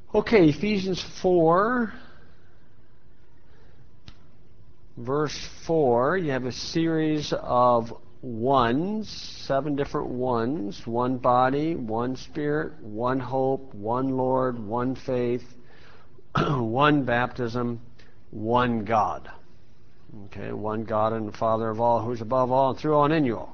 Okay, Ephesians 4, verse 4, you have a series of ones, 7 different ones, one body, one spirit, one hope, one Lord, one faith, one baptism, one God. Okay, one God and the Father of all, who's above all and through all and in you all.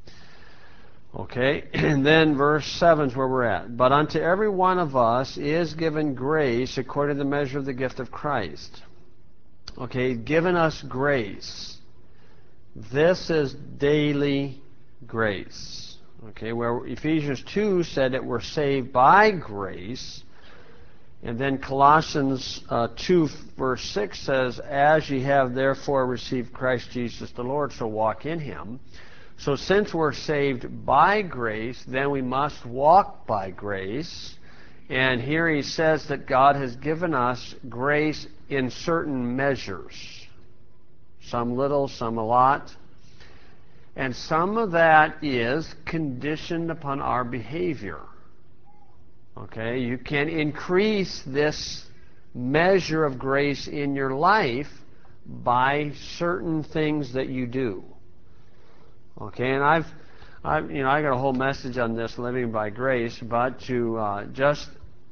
Okay, and then verse 7 is where we're at. But unto every one of us is given grace according to the measure of the gift of Christ. Okay, given us grace. This is daily grace. Okay, where Ephesians 2 said that we're saved by grace. And then Colossians 2 verse 6 says, as ye have therefore received Christ Jesus the Lord, so walk in him. So since we're saved by grace, then we must walk by grace. And here he says that God has given us grace in certain measures. Some little, some a lot. And some of that is conditioned upon our behavior. Okay, you can increase this measure of grace in your life by certain things that you do. Okay, and I got a whole message on this, living by grace, but to just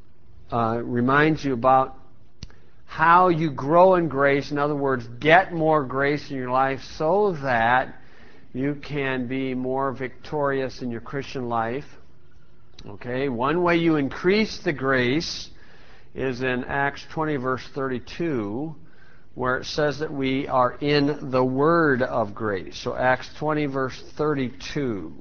remind you about how you grow in grace. In other words, get more grace in your life so that you can be more victorious in your Christian life. Okay, one way you increase the grace is in Acts 20 verse 32, where it says that we are in the word of grace. So Acts 20 verse 32.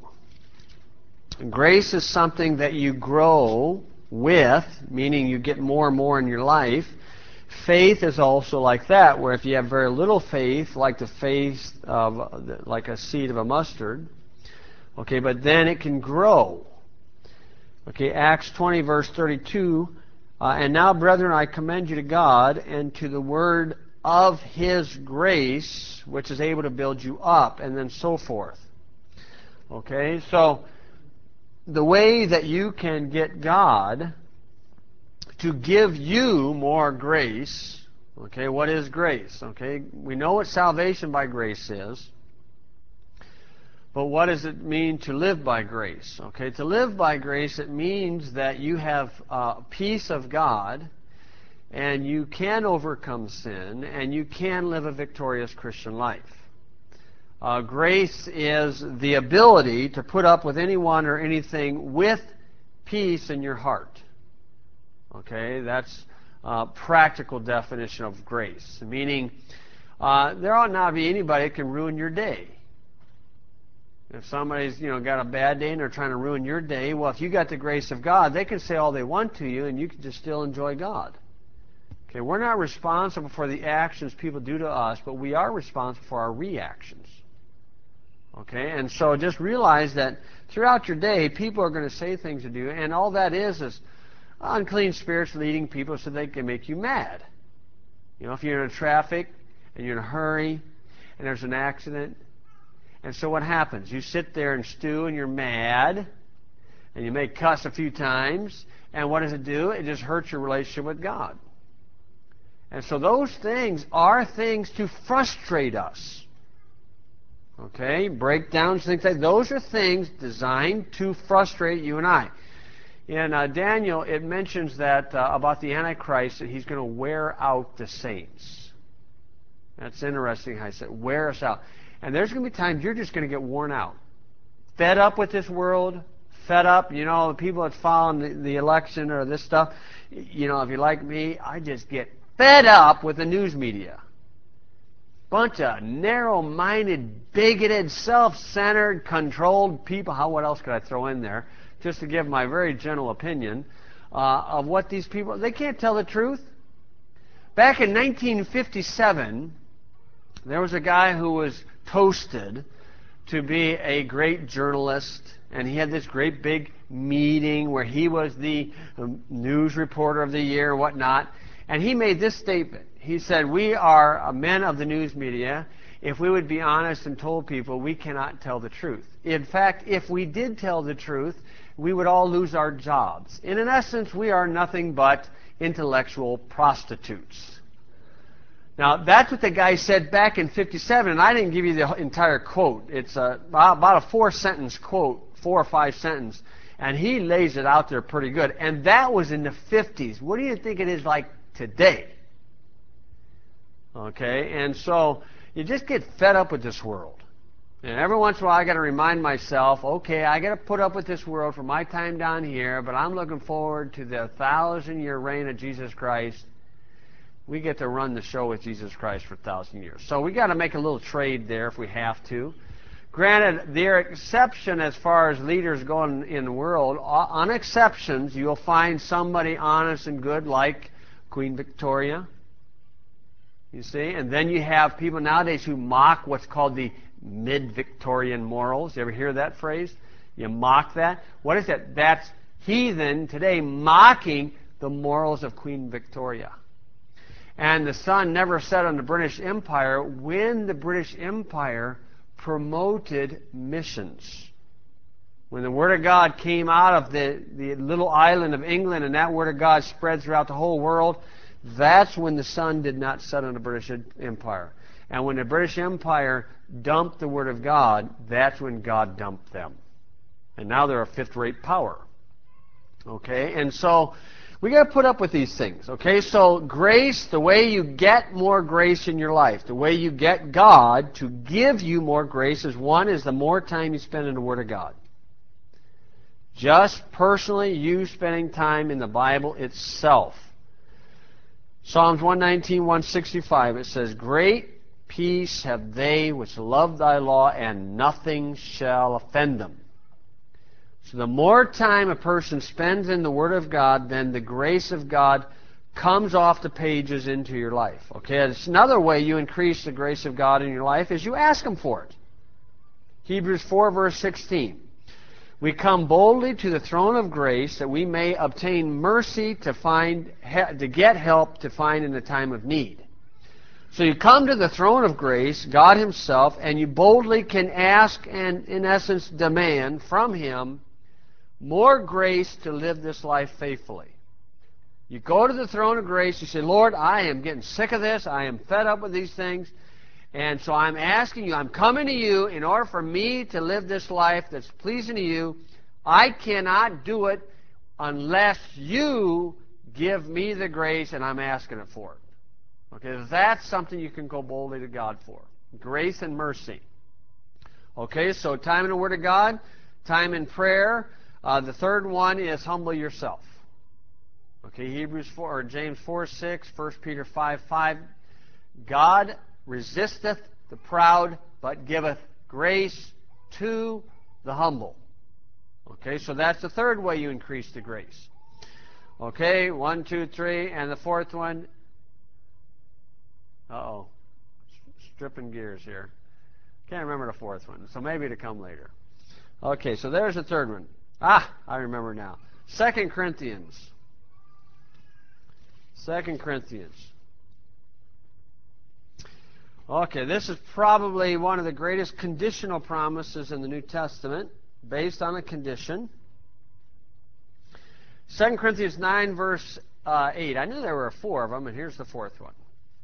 Grace is something that you grow with, meaning you get more and more in your life. Faith is also like that, where if you have very little faith, like the faith of like a seed of a mustard, okay, but then it can grow. Okay, Acts 20 verse 32, and now, brethren, I commend you to God and to the word of his grace, which is able to build you up, and then so forth. Okay, so the way that you can get God to give you more grace, okay, what is grace? Okay, we know what salvation by grace is, but what does it mean to live by grace? Okay, to live by grace, it means that you have peace of God, and you can overcome sin, and you can live a victorious Christian life. Grace is the ability to put up with anyone or anything with peace in your heart. Okay, that's a practical definition of grace. Meaning, there ought not be anybody that can ruin your day. If somebody's got a bad day and they're trying to ruin your day, well, if you got the grace of God, they can say all they want to you, and you can just still enjoy God. Okay, we're not responsible for the actions people do to us, but we are responsible for our reactions. Okay, and so just realize that throughout your day, people are going to say things to you, and all that is unclean spirits leading people so they can make you mad. If you're in traffic and you're in a hurry and there's an accident, and so what happens? You sit there and stew and you're mad, and you may cuss a few times, and what does it do? It just hurts your relationship with God. And so those things are things to frustrate us. Okay, breakdowns, things like those are things designed to frustrate you and I. In Daniel, it mentions that about the Antichrist, that he's going to wear out the saints. That's interesting how I said, wear us out. And there's going to be times you're just going to get worn out. Fed up with this world, fed up, the people that's following the election or this stuff. If you're like me, I just get fed up with the news media. Bunch of narrow-minded, bigoted, self-centered, controlled people. What else could I throw in there? Just to give my very general opinion of what these people... They can't tell the truth. Back in 1957, there was a guy who was toasted to be a great journalist, and he had this great big meeting where he was the news reporter of the year and whatnot, and he made this statement. He said, we are men of the news media, if we would be honest and told people we cannot tell the truth. In fact, if we did tell the truth, we would all lose our jobs. And in essence, we are nothing but intellectual prostitutes. Now, that's what the guy said back in 57, and I didn't give you the entire quote. It's about a 4-sentence quote, 4 or 5 sentence, and he lays it out there pretty good. And that was in the 50s. What do you think it is like today? Okay, and so you just get fed up with this world. And every once in a while I got to remind myself, okay, I got to put up with this world for my time down here, but I'm looking forward to the 1,000-year reign of Jesus Christ. We get to run the show with Jesus Christ for 1,000 years. So we got to make a little trade there if we have to. Granted, there are exceptions as far as leaders go in the world. On exceptions, you'll find somebody honest and good like Queen Victoria. You see? And then you have people nowadays who mock what's called the mid-Victorian morals. You ever hear that phrase? You mock that? What is that? That's heathen today mocking the morals of Queen Victoria. And the sun never set on the British Empire when the British Empire promoted missions. When the Word of God came out of the little island of England and that Word of God spread throughout the whole world, that's when the sun did not set on the British Empire. And when the British Empire dumped the Word of God, that's when God dumped them. And now they're a fifth-rate power. Okay? And so we got to put up with these things. Okay? So grace, the way you get more grace in your life, the way you get God to give you more grace is, one, is the more time you spend in the Word of God. Just personally, you spending time in the Bible itself. Psalms 119, 165, it says, "Great peace have they which love thy law, and nothing shall offend them." So the more time a person spends in the Word of God, then the grace of God comes off the pages into your life. Okay, it's another way you increase the grace of God in your life is you ask Him for it. Hebrews 4, verse 16. "We come boldly to the throne of grace that we may obtain mercy to get help to find in the time of need." So you come to the throne of grace, God Himself, and you boldly can ask and, in essence, demand from Him more grace to live this life faithfully. You go to the throne of grace, you say, "Lord, I am getting sick of this. I am fed up with these things. And so I'm asking you, I'm coming to you in order for me to live this life that's pleasing to you. I cannot do it unless you give me the grace, and I'm asking it for it." Okay, that's something you can go boldly to God for. Grace and mercy. Okay, so time in the Word of God, time in prayer. The third one is humble yourself. Okay, Hebrews 4 or James 4:6, 1 Peter 5:5. God resisteth the proud, but giveth grace to the humble. Okay, so that's the third way you increase the grace. Okay, 1, 2, 3, and the fourth one. Stripping gears here. Can't remember the fourth one, so maybe to come later. Okay, so there's the third one. I remember now. 2 Corinthians. 2 Corinthians. Okay, this is probably one of the greatest conditional promises in the New Testament, based on a condition. 2 Corinthians 9, verse 8. I knew there were 4 of them, and here's the fourth one.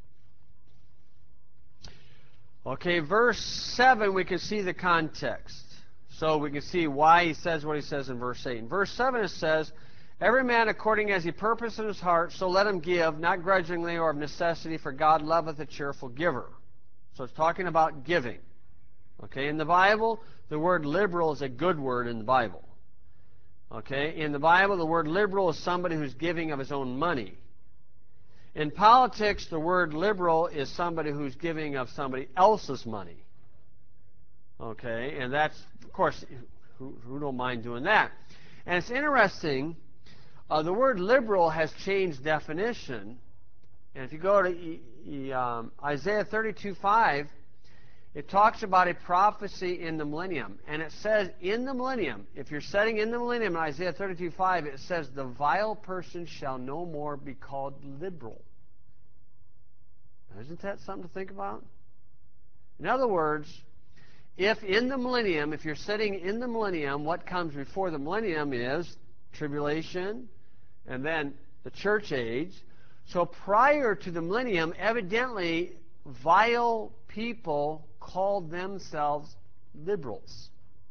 Okay, verse 7, we can see the context. So we can see why he says what he says in verse 8. In verse 7 it says, "Every man according as he purposed in his heart, so let him give, not grudgingly or of necessity, for God loveth a cheerful giver." So it's talking about giving. Okay, in the Bible, the word liberal is a good word in the Bible. Okay, in the Bible, the word liberal is somebody who's giving of his own money. In politics, the word liberal is somebody who's giving of somebody else's money. Okay, and that's, of course, who don't mind doing that? And it's interesting, the word liberal has changed definition. And if you go to Isaiah 32:5, it talks about a prophecy in the millennium. And it says in the millennium, if you're setting in the millennium in Isaiah 32:5, it says, "The vile person shall no more be called liberal." Now, isn't that something to think about? In other words, if in the millennium, if you're sitting in the millennium, what comes before the millennium is tribulation and then the church age. So prior to the millennium, evidently, vile people called themselves liberals.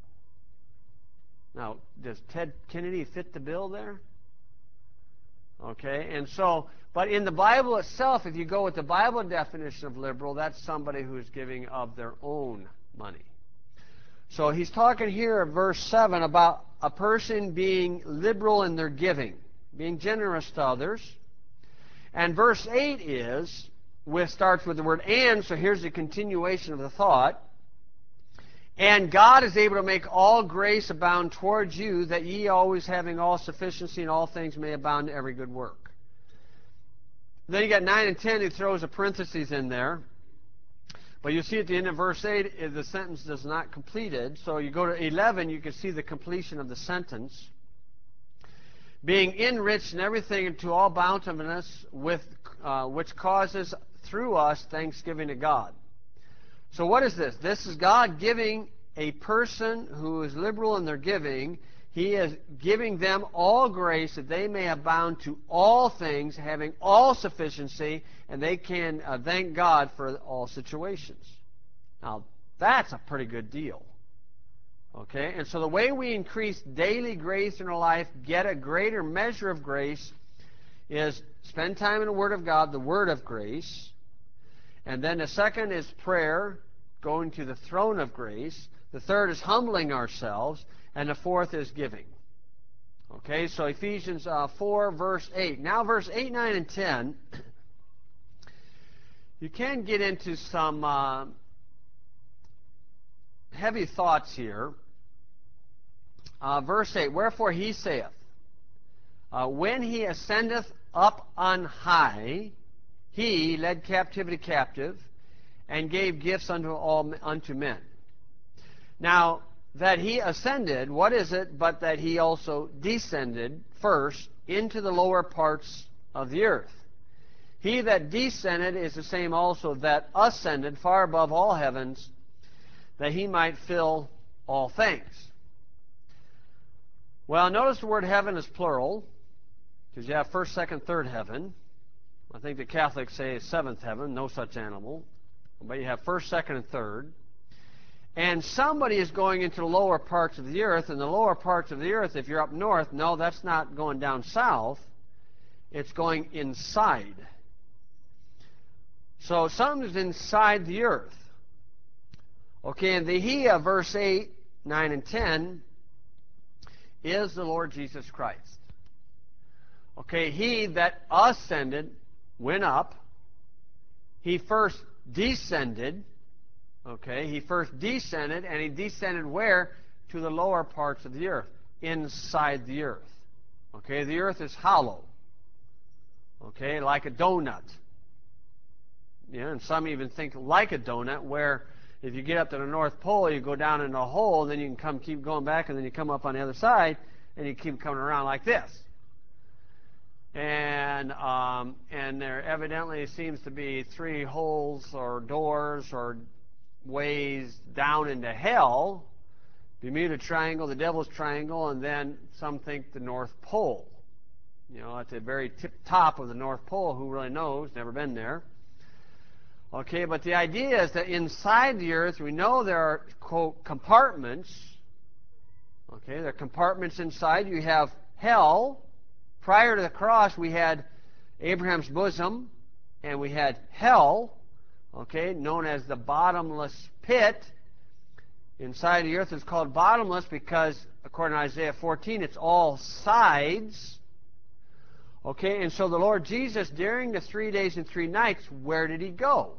Now, does Ted Kennedy fit the bill there? Okay, and so, but in the Bible itself, if you go with the Bible definition of liberal, that's somebody who is giving of their own money. So he's talking here in verse 7 about a person being liberal in their giving, being generous to others. And verse 8 starts with the word and, so here's the continuation of the thought. And God is able to make all grace abound towards you, that ye always having all sufficiency in all things may abound to every good work. Then you got 9 and 10, he throws a parenthesis in there. But you see at the end of verse 8, the sentence is not completed. So you go to 11, you can see the completion of the sentence. Being enriched in everything into all bountifulness, which causes through us thanksgiving to God. So what is this? This is God giving a person who is liberal in their giving. He is giving them all grace that they may abound to all things, having all sufficiency, and they can thank God for all situations. Now, that's a pretty good deal. Okay? And so the way we increase daily grace in our life, get a greater measure of grace, is spend time in the Word of God, the Word of grace. And then the second is prayer, going to the throne of grace. The third is humbling ourselves. And the fourth is giving. Okay, so Ephesians 4, verse 8. Now, verse 8, 9, and 10, you can get into some heavy thoughts here. Verse 8, wherefore he saith, when he ascendeth up on high, he led captivity captive, and gave gifts unto men. Now, that he ascended, what is it but that he also descended first into the lower parts of the earth? He that descended is the same also that ascended far above all heavens, that he might fill all things. Well, notice the word heaven is plural, because you have first, second, third heaven. I think the Catholics say seventh heaven, no such animal. But you have first, second, and third. And somebody is going into the lower parts of the earth, and the lower parts of the earth, if you're up north, no, that's not going down south. It's going inside. So something's inside the earth. Okay, and the he of verse 8, 9, and 10 is the Lord Jesus Christ. Okay, he that ascended went up. He first descended. Okay, he first descended, and he descended where? To the lower parts of the earth, inside the earth. Okay, the earth is hollow. Okay, like a donut. Yeah, and some even think like a donut, where if you get up to the North Pole, you go down in a hole, and then you can keep going back, and then you come up on the other side, and you keep coming around like this. And there evidently seems to be 3 holes or doors or ways down into hell, Bermuda Triangle, the Devil's Triangle, and then some think the North Pole. You know, at the very tip top of the North Pole, who really knows, never been there. Okay, but the idea is that inside the earth, we know there are, quote, compartments. Okay, there are compartments inside. You have hell. Prior to the cross, we had Abraham's bosom, and we had hell, okay, known as the bottomless pit. Inside the earth is called bottomless because, according to Isaiah 14, it's all sides. Okay, and so the Lord Jesus, during the 3 days and 3 nights, where did he go?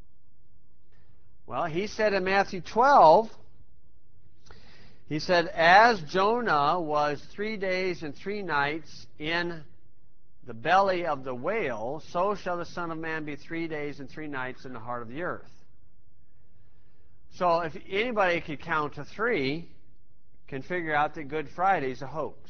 Well, he said in Matthew 12, he said, as Jonah was 3 days and 3 nights in the belly of the whale, so shall the Son of Man be 3 days and 3 nights in the heart of the earth. So if anybody can count to 3, can figure out that Good Friday is a hoax.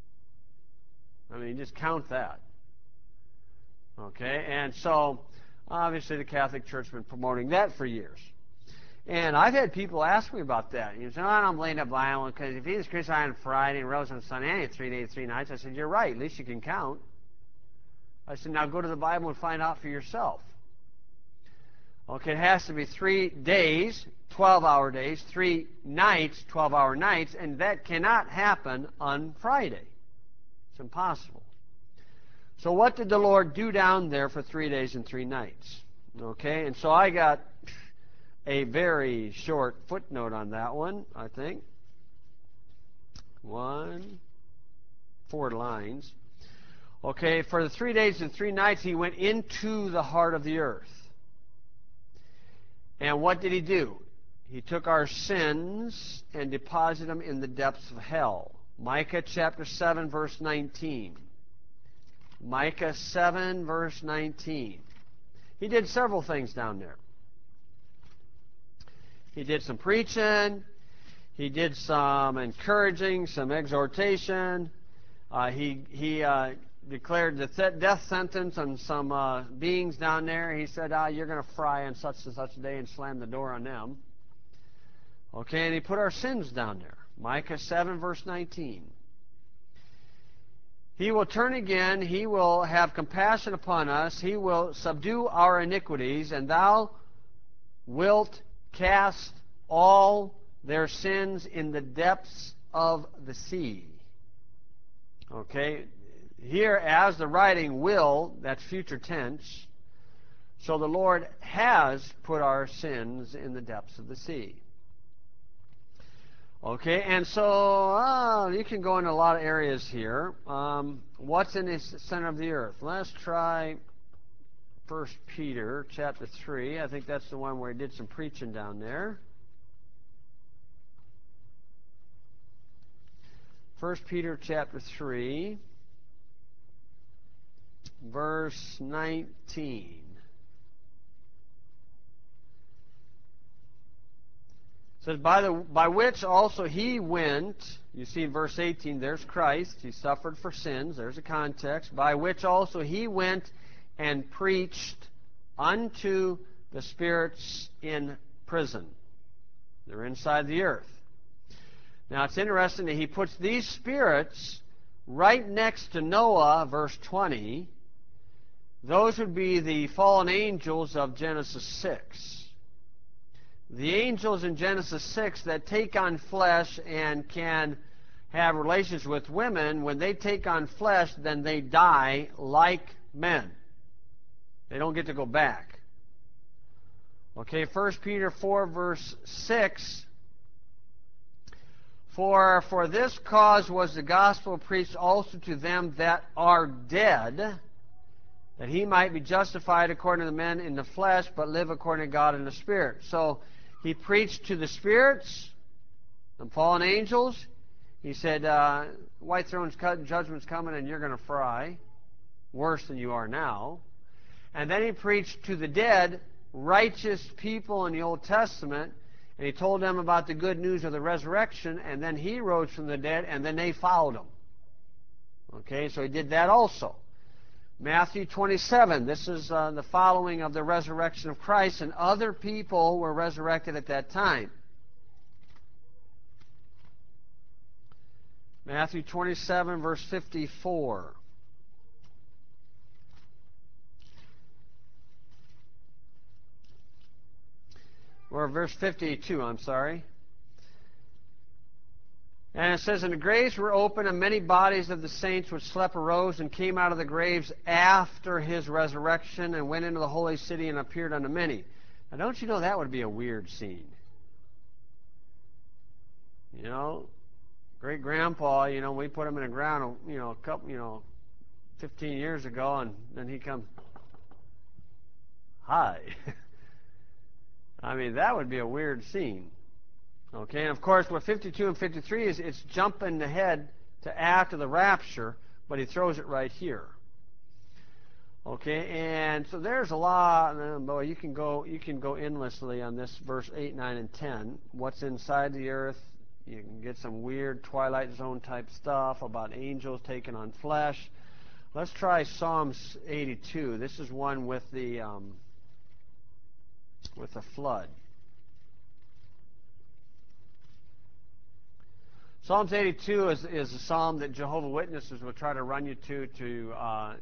I mean, just count that. Okay, and so Obviously, the Catholic Church has been promoting that for years. And I've had people ask me about that. You say, oh, I don't believe the Bible because if Jesus crucified on Friday and rose on Sunday, and 3 days, 3 nights. I said, you're right. At least you can count. I said, now go to the Bible and find out for yourself. Okay, it has to be 3 days, 12-hour days, 3 nights, 12-hour nights, and that cannot happen on Friday. It's impossible. So what did the Lord do down there for 3 days and 3 nights? Okay, and so I got a very short footnote on that one, I think. 4 lines. Okay, for the 3 days and 3 nights, he went into the heart of the earth. And what did he do? He took our sins and deposited them in the depths of hell. Micah chapter 7, verse 19. Micah 7, verse 19. He did several things down there. He did some preaching. He did some encouraging, some exhortation. He declared the death sentence on some beings down there. He said, you're going to fry on such and such a day, and slammed the door on them. Okay, and he put our sins down there. Micah 7, verse 19. He will turn again. He will have compassion upon us. He will subdue our iniquities, and thou wilt cast all their sins in the depths of the sea. Okay, here as the writing will, that's future tense. So the Lord has put our sins in the depths of the sea. Okay, and so you can go into a lot of areas here. What's in the center of the earth? Let's try 1 Peter chapter 3. I think that's the one where he did some preaching down there. 1 Peter chapter 3, verse 19. It says, by which also he went, you see in verse 18, there's Christ, he suffered for sins, there's a context, by which also he went and preached unto the spirits in prison. They're inside the earth. Now it's interesting that he puts these spirits right next to Noah, verse 20. Those would be the fallen angels of Genesis 6. The angels in Genesis 6 that take on flesh and can have relations with women, when they take on flesh, then they die like men. They don't get to go back. Okay, 1 Peter 4, verse 6. For this cause was the gospel preached also to them that are dead, that he might be justified according to the men in the flesh, but live according to God in the Spirit. So he preached to the spirits, the fallen angels. He said, white throne's cut, judgment's coming, and you're going to fry worse than you are now. And then he preached to the dead, righteous people in the Old Testament, and he told them about the good news of the resurrection, and then he rose from the dead, and then they followed him. Okay, so he did that also. Matthew 27, this is the following of the resurrection of Christ, and other people were resurrected at that time. Matthew 27, verse 54. Or verse 52, I'm sorry. And it says, and the graves were open, and many bodies of the saints which slept arose and came out of the graves after his resurrection and went into the holy city and appeared unto many. Now, don't you know that would be a weird scene? You know, great-grandpa, we put him in the ground, a couple, 15 years ago, and then he comes, hi. I mean, that would be a weird scene. Okay, and of course, what 52 and 53 is, it's jumping ahead to after the rapture, but he throws it right here. Okay, and so there's a lot. Boy, you can go endlessly on this verse 8, 9, and 10. What's inside the earth? You can get some weird Twilight Zone type stuff about angels taking on flesh. Let's try Psalms 82. This is one with the with a flood. Psalms 82 is a psalm that Jehovah's Witnesses will try to run you to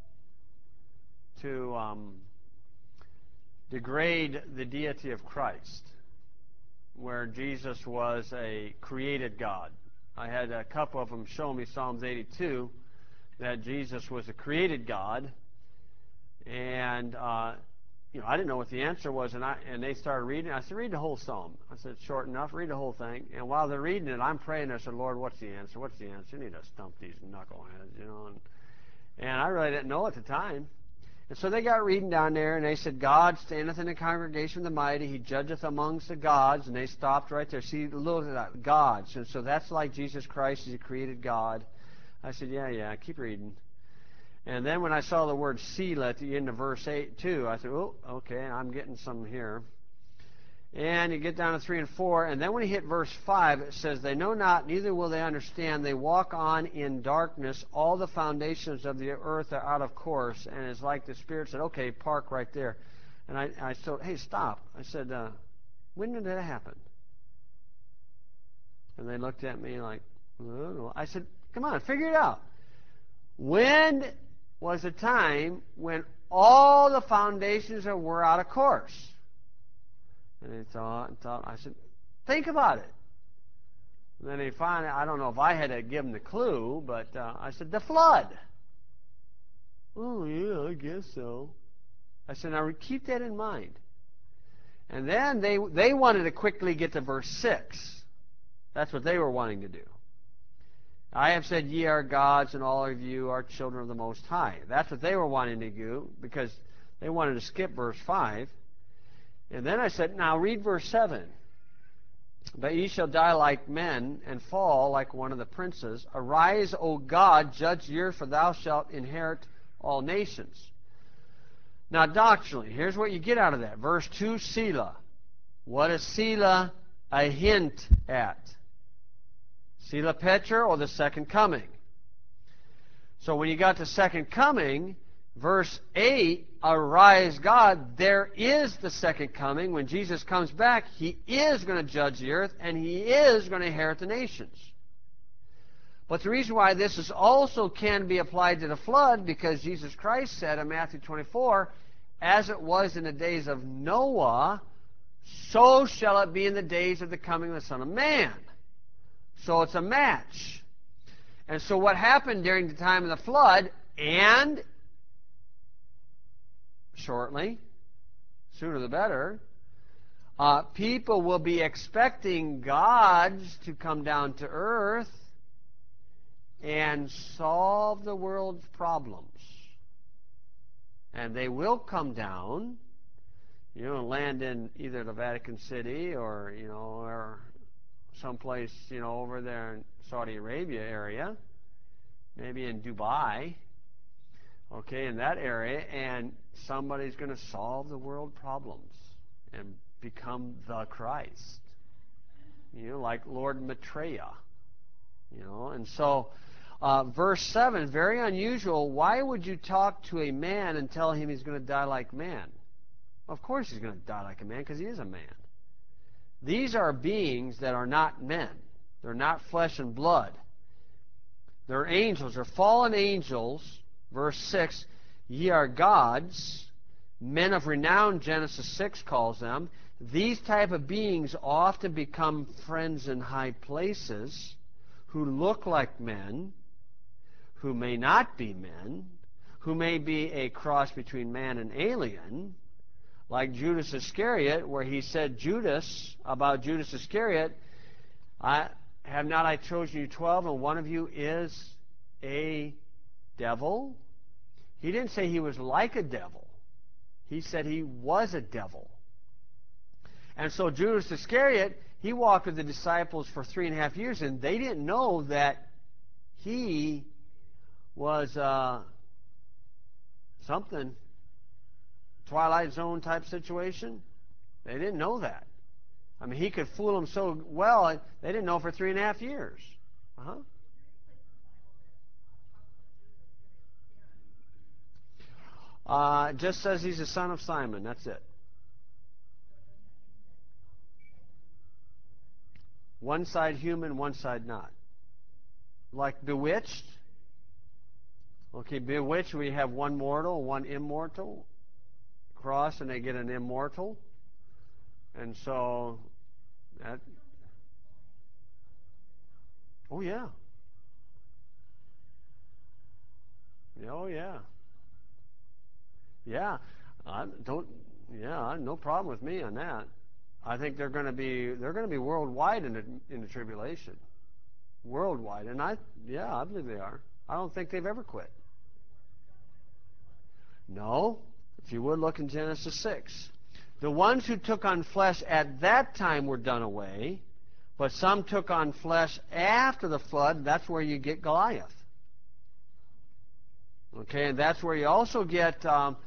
degrade the deity of Christ, where Jesus was a created God. I had a couple of them show me Psalms 82, that Jesus was a created God, and I didn't know what the answer was, and they started reading. I said, read the whole psalm. I said, it's short enough, read the whole thing. And while they're reading it, I'm praying. I said, Lord, what's the answer? What's the answer? You need to stump these knuckleheads, And I really didn't know at the time. And so they got reading down there, and they said, God standeth in the congregation of the mighty, he judgeth amongst the gods, and they stopped right there. See, look at that, gods. And so that's like Jesus Christ, he's a created God. I said, yeah, keep reading. And then when I saw the word Selah at the end of verse 8 too, I said, oh, okay, I'm getting some here. And you get down to 3 and 4, and then when you hit verse 5, it says, they know not, neither will they understand. They walk on in darkness. All the foundations of the earth are out of course. And it's like the Spirit said, okay, park right there. And I said, hey, stop. I said, when did that happen? And they looked at me like, oh. I said, come on, figure it out. When was a time when all the foundations were out of course? And he thought and thought. I said, think about it. And then he finally, I don't know if I had to give him the clue, but I said, the flood. Oh, yeah, I guess so. I said, now keep that in mind. And then they wanted to quickly get to verse 6. That's what they were wanting to do. I have said, ye are gods, and all of you are children of the Most High. That's what they were wanting to do, because they wanted to skip verse 5. And then I said, now read verse 7. But ye shall die like men, and fall like one of the princes. Arise, O God, judge the earth, for thou shalt inherit all nations. Now, doctrinally, here's what you get out of that. Verse 2, Selah. What is Selah a hint at? Selah Petra, or the second coming? So when you got to second coming, verse 8, arise God, there is the second coming. When Jesus comes back, he is going to judge the earth, and he is going to inherit the nations. But the reason why this is also can be applied to the flood, because Jesus Christ said in Matthew 24, as it was in the days of Noah, so shall it be in the days of the coming of the Son of Man. So it's a match. And so what happened during the time of the flood, and shortly, sooner the better, people will be expecting gods to come down to earth and solve the world's problems. And they will come down, land in either the Vatican City or, or someplace, over there in Saudi Arabia area, maybe in Dubai, okay, in that area, and somebody's going to solve the world problems and become the Christ, like Lord Maitreya, and so verse 7, very unusual. Why would you talk to a man and tell him he's going to die like man? Of course he's going to die like a man, because he is a man. These are beings that are not men. They're not flesh and blood. They're angels. They're fallen angels. Verse 6, ye are gods, men of renown, Genesis 6 calls them. These type of beings often become friends in high places who look like men, who may not be men, who may be a cross between man and alien, like Judas Iscariot, where he said about Judas Iscariot, have not I chosen you 12, and one of you is a devil? He didn't say he was like a devil. He said he was a devil. And so Judas Iscariot, he walked with the disciples for 3.5 years, and they didn't know that he was something, Twilight Zone type situation. They didn't know that. I mean, he could fool them so well, they didn't know for 3.5 years. Just says he's a son of Simon. That's it. One side human, one side not. Like Bewitched. Okay, Bewitched, we have one mortal, one immortal. Cross, and they get an immortal. And so, that, oh yeah. Oh yeah. Yeah. No problem with me on that. I think they're going to be worldwide in the tribulation. Worldwide. And I believe they are. I don't think they've ever quit. No. If you would look in Genesis 6. The ones who took on flesh at that time were done away, but some took on flesh after the flood. That's where you get Goliath. Okay, and that's where you also get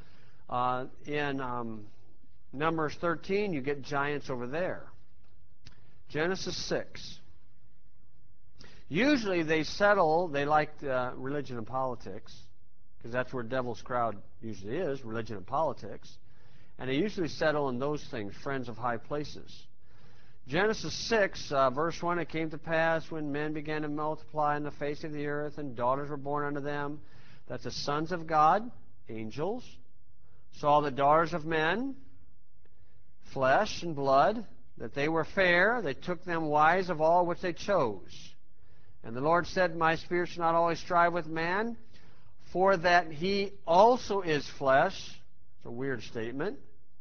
in Numbers 13, you get giants over there. Genesis 6. Usually they like religion and politics, because that's where devil's crowd usually is, religion and politics. And they usually settle in those things, friends of high places. Genesis 6, verse 1, it came to pass when men began to multiply on the face of the earth, and daughters were born unto them, that the sons of God, angels, saw the daughters of men, flesh and blood, that they were fair. They took them wives of all which they chose. And the Lord said, My spirit shall not always strive with man, for that he also is flesh. It's a weird statement.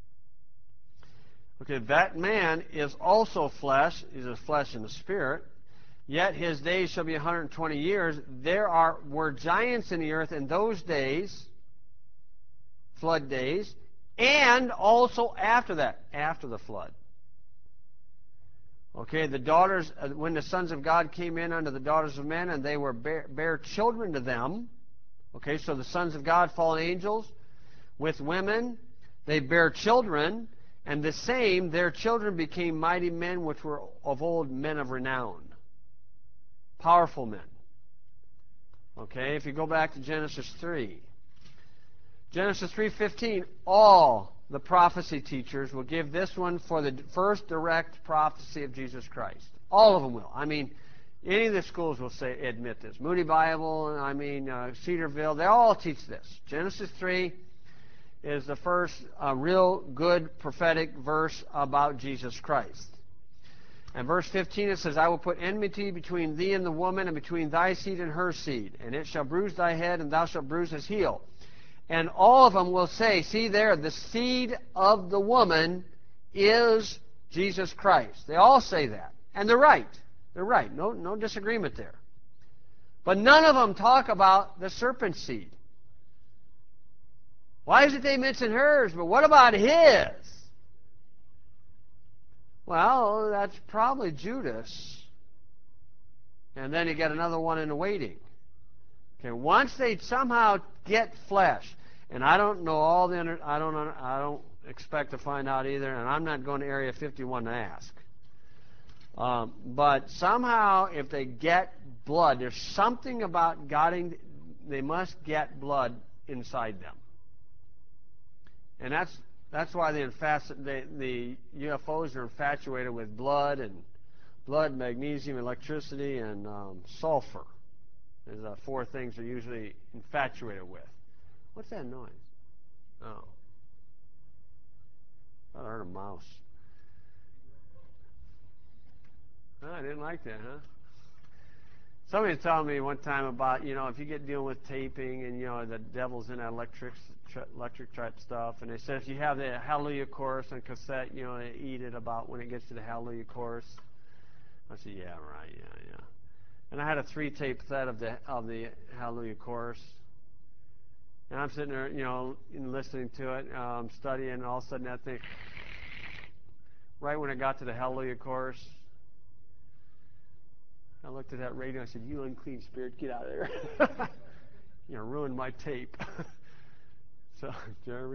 Okay, that man is also flesh. He's a flesh and a spirit. Yet his days shall be 120 years. Were giants in the earth in those days, flood days, and also after that, after the flood. Okay, the daughters, when the sons of God came in unto the daughters of men, and they were bare children to them. Okay, so the sons of God, fallen angels, with women, they bear children, and the same, their children became mighty men, which were of old men of renown. Powerful men. Okay, if you go back to Genesis 3. Genesis 3:15, all the prophecy teachers will give this one for the first direct prophecy of Jesus Christ. All of them will. I mean, any of the schools will admit this. Moody Bible, Cedarville, they all teach this. Genesis 3 is the first real good prophetic verse about Jesus Christ. And verse 15, it says, I will put enmity between thee and the woman, and between thy seed and her seed. And it shall bruise thy head, and thou shalt bruise his heel. And all of them will say, see there, the seed of the woman is Jesus Christ. They all say that. And they're right. They're right. No disagreement there. But none of them talk about the serpent seed. Why is it they mention hers, but what about his? Well, that's probably Judas. And then you get another one in the waiting. Okay, once they somehow get flesh, and I don't know all the I don't expect to find out either, and I'm not going to Area 51 to ask. But somehow, if they get blood, there's something about they must get blood inside them, and that's why the UFOs are infatuated with blood, magnesium, electricity, and sulfur. There's 4 things they're usually infatuated with. What's that noise? Oh. I heard a mouse. Oh, I didn't like that, huh? Somebody was telling me one time about, if you get dealing with taping and, the devil's in that electric type stuff, and they said if you have the Hallelujah Chorus on cassette, they eat it about when it gets to the Hallelujah Chorus. I said, yeah, right, yeah. And I had a 3-tape set of the Hallelujah Chorus. And I'm sitting there, listening to it, studying, and all of a sudden that thing, right when I got to the Hallelujah Chorus, I looked at that radio and I said, you unclean spirit, get out of there. Ruin my tape. So, Jeremy?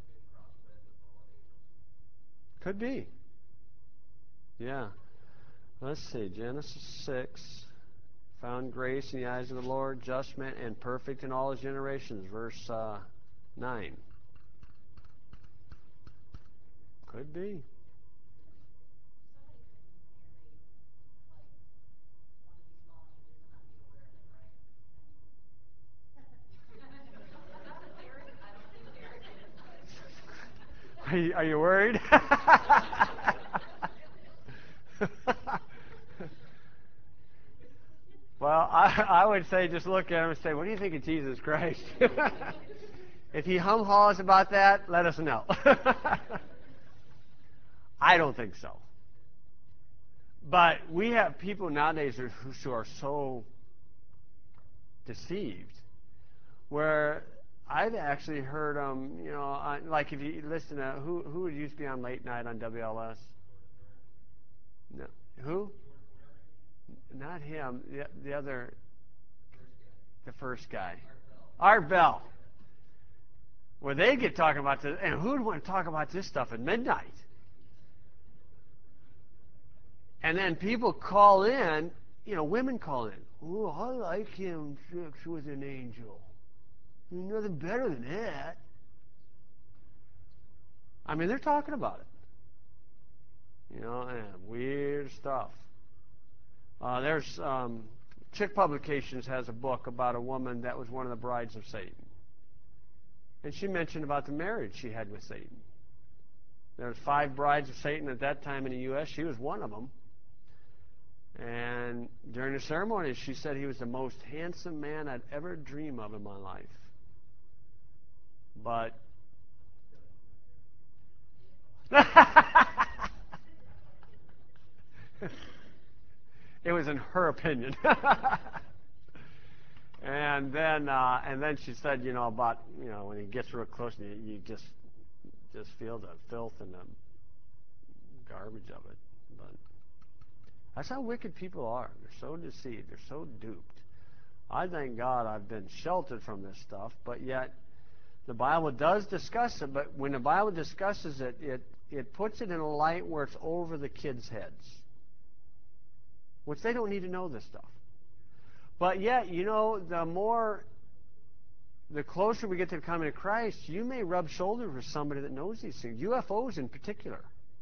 Could be. Yeah. Let's see, Genesis 6. Found grace in the eyes of the Lord, just man, and perfect in all his generations. Verse 9. Could be. Are you worried? Well, I would say just look at him and say, what do you think of Jesus Christ? If he hum-haws about that, let us know. I don't think so. But we have people nowadays who are so deceived, where I've actually heard them, like if you listen to, who used to be on late night on WLS? No. Who? Not him. The other, the first guy. Art Bell. Where they get talking about this, and who'd want to talk about this stuff at midnight? And then people call in, women call in. Oh, I like him sex with an angel. There's nothing better than that. I mean, they're talking about it. And weird stuff. There's Chick Publications has a book about a woman that was one of the brides of Satan. And she mentioned about the marriage she had with Satan. There was 5 brides of Satan at that time in the U.S. She was one of them. And during the ceremony, she said he was the most handsome man I'd ever dream of in my life. But it was in her opinion. And then she said, about when he gets real close, you just feel the filth and the garbage of it. But that's how wicked people are. They're so deceived. They're so duped. I thank God I've been sheltered from this stuff, but yet the Bible does discuss it. But when the Bible discusses it, it puts it in a light where it's over the kids' heads, which they don't need to know this stuff. But yet, the closer we get to the coming of Christ, you may rub shoulders with somebody that knows these things, UFOs in particular.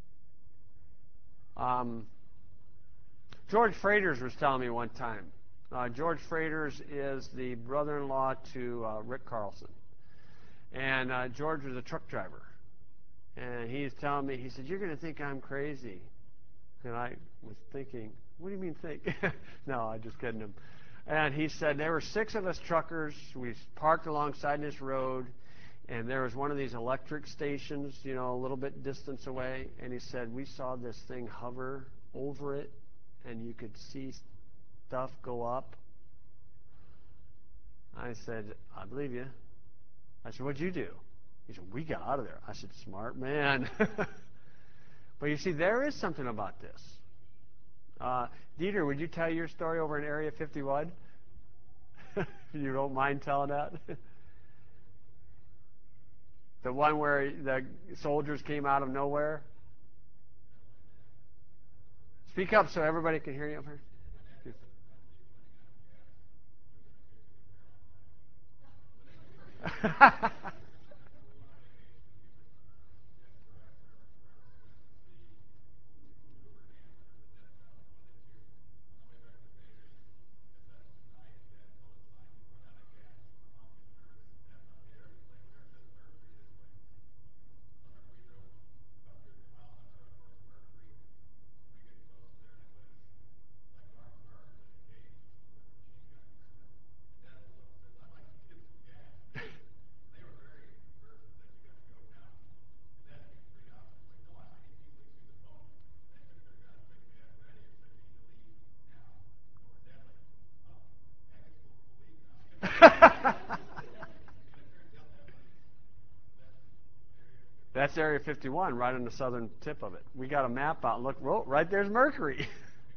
George Fraders was telling me one time. George Fraders is the brother-in-law to Rick Carlson. And George was a truck driver. And he's telling me, he said, you're going to think I'm crazy. And I was thinking, what do you mean think? No, I'm just kidding him. And he said, there were 6 of us truckers. We parked alongside this road. And there was one of these electric stations, a little bit distance away. And he said, we saw this thing hover over it. And you could see stuff go up. I said, I believe you. I said, what'd you do? He said, we got out of there. I said, smart man. But you see, there is something about this. Dieter, would you tell your story over in Area 51? If you don't mind telling that. The one where the soldiers came out of nowhere. Speak up so everybody can hear you up here. That's Area 51, right on the southern tip of it. We got a map out. Look, right there's Mercury.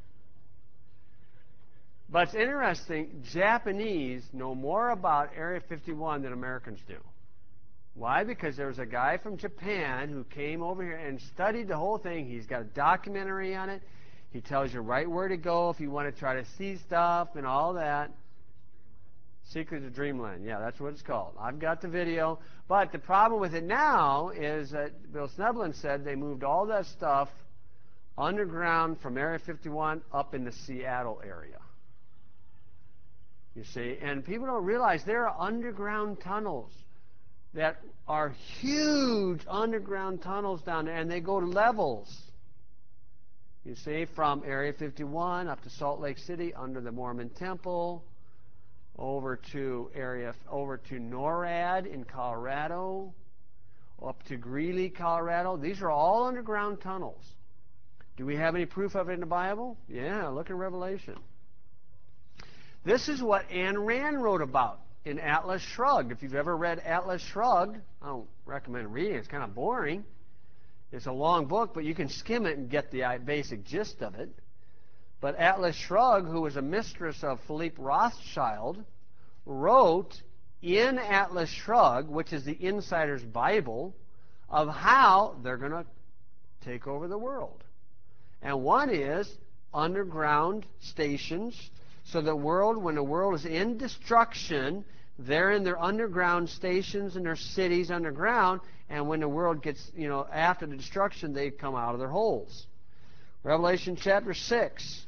But it's interesting, Japanese know more about Area 51 than Americans do. Why? Because there was a guy from Japan who came over here and studied the whole thing. He's got a documentary on it. He tells you right where to go if you want to try to see stuff and all that. Secrets of Dreamland. Yeah, that's what it's called. I've got the video. But the problem with it now is that Bill Sneblin said they moved all that stuff underground from Area 51 up in the Seattle area. You see, and people don't realize there are underground tunnels that are huge underground tunnels down there, and they go to levels. You see, from Area 51 up to Salt Lake City under the Mormon Temple, over to NORAD in Colorado, up to Greeley, Colorado. These are all underground tunnels. Do we have any proof of it in the Bible? Yeah, look in Revelation. This is what Ayn Rand wrote about in Atlas Shrugged. If you've ever read Atlas Shrugged, I don't recommend reading it. It's kind of boring. It's a long book, but you can skim it and get the basic gist of it. But Atlas Shrugged, who was a mistress of Philippe Rothschild, wrote in Atlas Shrugged, which is the Insider's Bible, of how they're going to take over the world. And one is underground stations, so the world, when the world is in destruction, they're in their underground stations and their cities underground, and when the world gets, after the destruction, they come out of their holes. Revelation chapter 6.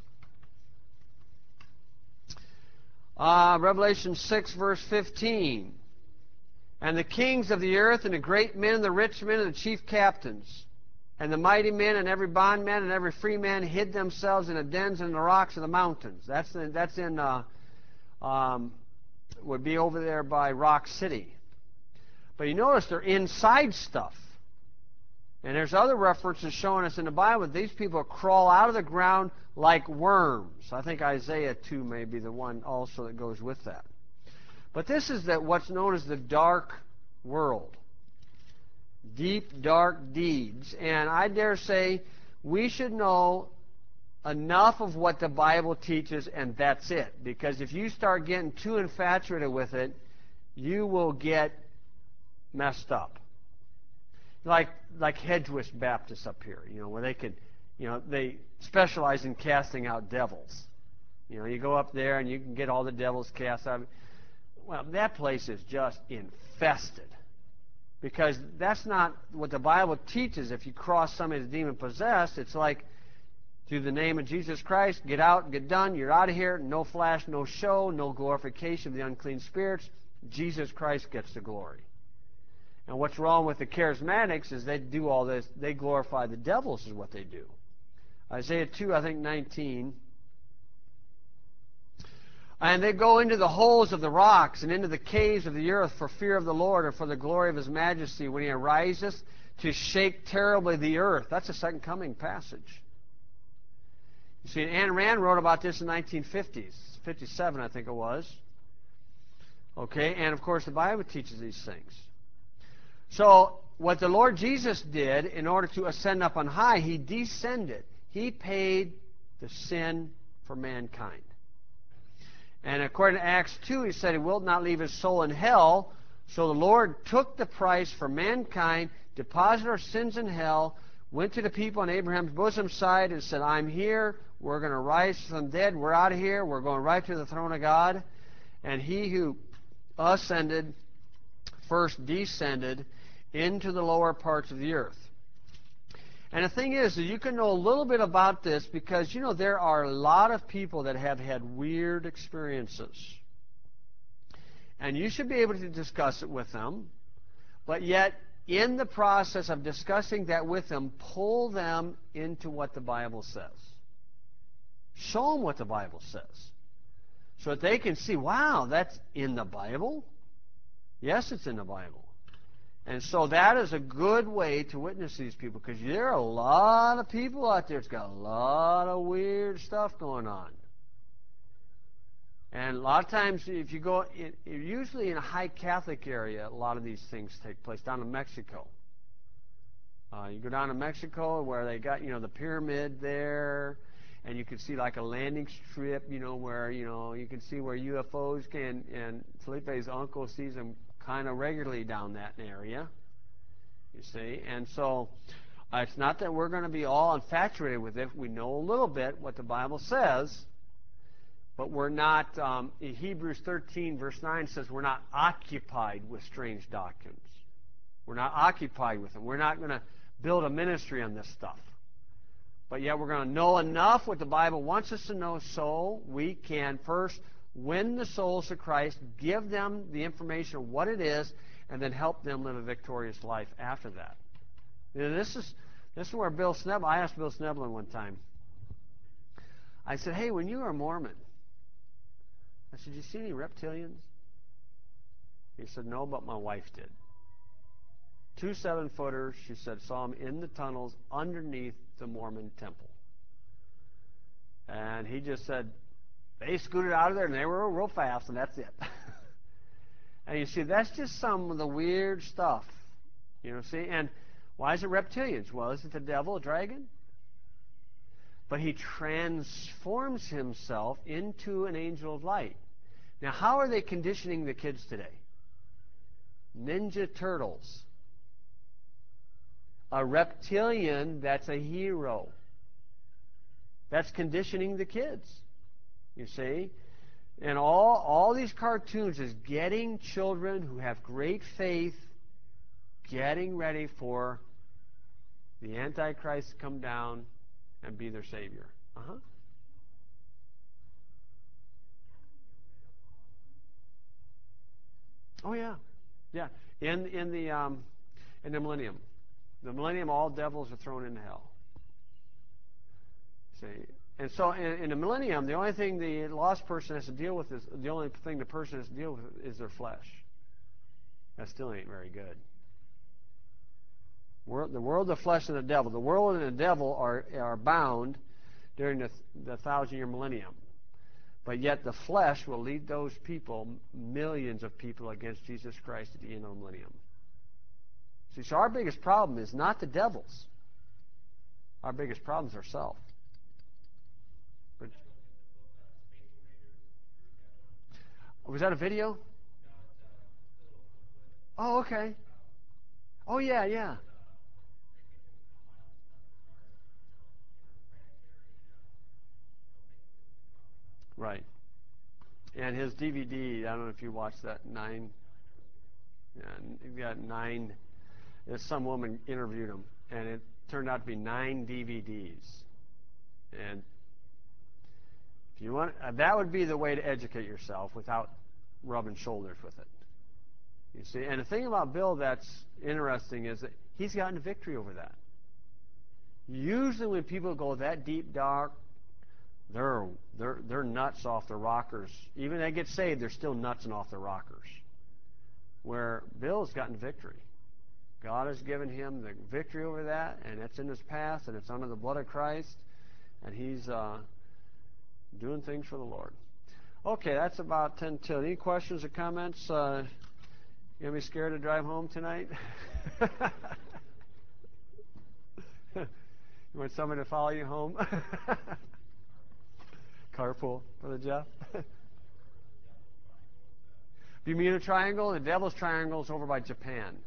Revelation 6, verse 15. And the kings of the earth, and the great men, and the rich men, and the chief captains, and the mighty men, and every bondman, and every free man hid themselves in the dens and in the rocks of the mountains. Would be over there by Rock City. But you notice they're inside stuff. And there's other references showing us in the Bible that these people crawl out of the ground like worms. I think Isaiah 2 may be the one also that goes with that. But this is what's known as the dark world. Deep, dark deeds. And I dare say we should know enough of what the Bible teaches, and that's it. Because if you start getting too infatuated with it, you will get messed up. Like Hedgewish Baptists up here, where they specialize in casting out devils. You go up there and you can get all the devils cast out. Well, that place is just infested. Because that's not what the Bible teaches. If you cross somebody that's demon-possessed, it's like, through the name of Jesus Christ, get out, get done, you're out of here, no flash, no show, no glorification of the unclean spirits. Jesus Christ gets the glory. And what's wrong with the charismatics is they do all this, they glorify the devils is what they do. Isaiah 2, I think 19. And they go into the holes of the rocks and into the caves of the earth for fear of the Lord and for the glory of his majesty when he arises to shake terribly the earth. That's a second coming passage. You see, Ayn Rand wrote about this in the 1950s, 57 I think it was. Okay, and of course the Bible teaches these things. So what the Lord Jesus did in order to ascend up on high, he descended. He paid the sin for mankind. And according to Acts 2, he said he will not leave his soul in hell. So the Lord took the price for mankind, deposited our sins in hell, went to the people on Abraham's bosom side and said, I'm here. We're going to rise from the dead. We're out of here. We're going right to the throne of God. And he who ascended first descended into the lower parts of the earth. And the thing is that you can know a little bit about this because, there are a lot of people that have had weird experiences. And you should be able to discuss it with them. But yet, in the process of discussing that with them, pull them into what the Bible says. Show them what the Bible says. So that they can see, wow, that's in the Bible? Yes, it's in the Bible. And so that is a good way to witness these people because there are a lot of people out there that's got a lot of weird stuff going on. And a lot of times, if you go, usually in a high Catholic area, a lot of these things take place. Down in Mexico. You go down to Mexico where they got, the pyramid there, and you can see like a landing strip, where, you can see where UFOs can, and Felipe's uncle sees them kind of regularly down that area, you see. And so It's not that we're going to be all infatuated with it. We know a little bit what the Bible says, but we're not, Hebrews 13 verse 9 says we're not occupied with strange doctrines. We're not occupied with them. We're not going to build a ministry on this stuff. But yet we're going to know enough what the Bible wants us to know so we can first win the souls to Christ, give them the information of what it is, and then help them live a victorious life after that. You know, this is where Bill Sneblin, I asked Bill Sneblin one time, I said, hey, when you were a Mormon, I said, did you see any reptilians? He said, no, but my wife did. 2 7-footers, she said, saw them in the tunnels underneath the Mormon temple. And he just said, they scooted out of there and they were real fast and that's it. And you see, that's just some of the weird stuff. You know, see, and why is it reptilians? Well, is it the devil, a dragon? But he transforms himself into an angel of light. Now, how are they conditioning the kids today? Ninja Turtles. A reptilian that's a hero. That's conditioning the kids. You see? And all these cartoons is getting children who have great faith getting ready for the Antichrist to come down and be their Savior. Oh yeah. Yeah. In the millennium. The millennium, all devils are thrown into hell. See? And so in the millennium, the only thing the lost person has to deal with is, the only thing the person has to deal with is their flesh. That still ain't very good. The world, the flesh, and the devil. The world and the devil are bound during the 1,000-year millennium. But yet the flesh will lead those people, millions of people, against Jesus Christ at the end of the millennium. See, so our biggest problem is not the devils. Our biggest problem is ourselves. Was that a video? Oh, okay. Oh, yeah, yeah. Right. And his DVD, I don't know if you watched that, 9. Yeah, he got 9. Some woman interviewed him, and it turned out to be 9 DVDs. And if you want, that would be the way to educate yourself without rubbing shoulders with it. You see, and the thing about Bill that's interesting is that he's gotten victory over that. Usually, when people go that deep dark, they're nuts off the rockers. Even they get saved, they're still nuts and off the rockers. Where Bill has gotten victory. God has given him the victory over that, and it's in his past, and it's under the blood of Christ, and he's doing things for the Lord. Okay, that's about 10 till. Any questions or comments? You gonna be scared to drive home tonight? You want somebody to follow you home? Carpool, Brother Jeff. Bermuda Triangle, the Devil's Triangle is over by Japan.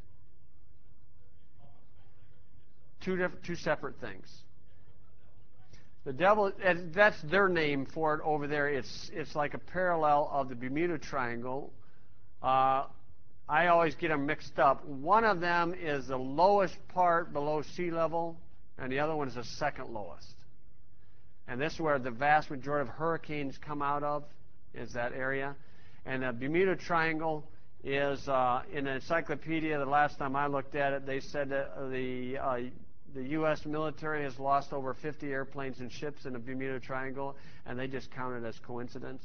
Two separate things. The devil, that's their name for it over there. It's like a parallel of the Bermuda Triangle. I always get them mixed up. One of them is the lowest part below sea level, and the other one is the second lowest. And this is where the vast majority of hurricanes come out of, is that area. And the Bermuda Triangle is, in the encyclopedia, the last time I looked at it, they said that the U.S. military has lost over 50 airplanes and ships in the Bermuda Triangle, and they just count it as coincidence.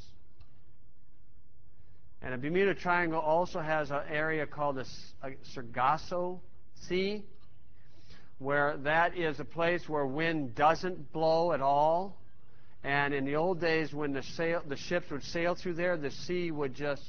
And the Bermuda Triangle also has an area called the Sargasso Sea, where that is a place where wind doesn't blow at all. And in the old days, when the ships would sail through there, the sea would just,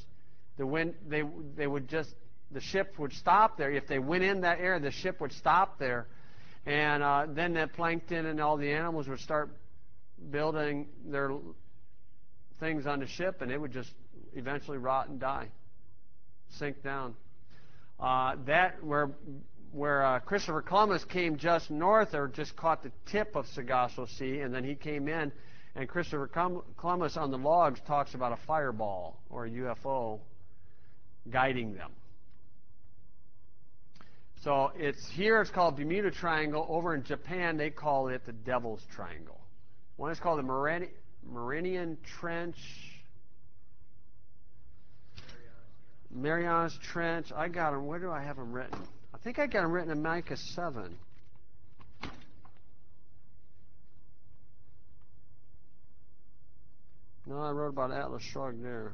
the ship would stop there. If they went in that area, the ship would stop there. And then the plankton and all the animals would start building their things on the ship, and it would just eventually rot and die, sink down. That where where Christopher Columbus came just north, or just caught the tip of Sargasso Sea, and then he came in, and Christopher Columbus on the logs talks about a fireball or a UFO guiding them. So it's called Bermuda Triangle. Over in Japan, they call it the Devil's Triangle. One is called the Marianas Trench. Marianas Trench. I got them. Where do I have them written? I think I got them written in Micah 7. No, I wrote about Atlas Shrugged there.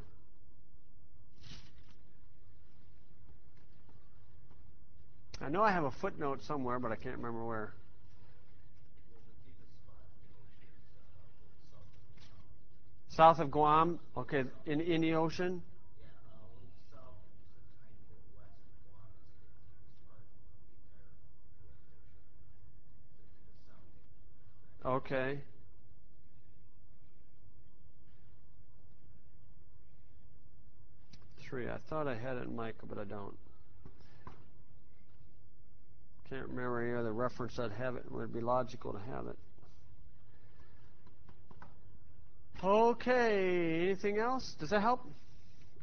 I know I have a footnote somewhere, but I can't remember where. South of Guam? Okay, in the ocean? Okay. Three. I thought I had it in Micah, but I don't. Can't remember any other reference I'd have it. It would be logical to have it. Okay. Anything else? Does that help?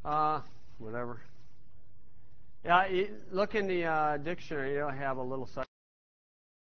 Whatever. Yeah, look in the dictionary. You'll have a little